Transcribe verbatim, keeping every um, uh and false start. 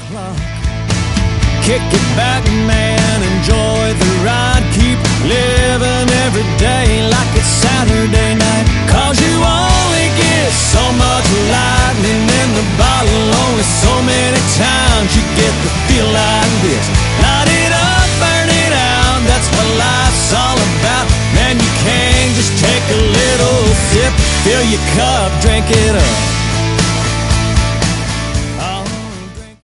clock. Kick it back, man, enjoy the ride. Keep living every day like it's Saturday night. Cause you only get so much lightning in the bottle. Only so many times you get to feel like this. Light it up, burn it out, that's what life's all about. Man, you can't just take a little sip. Fill your cup, drink it up.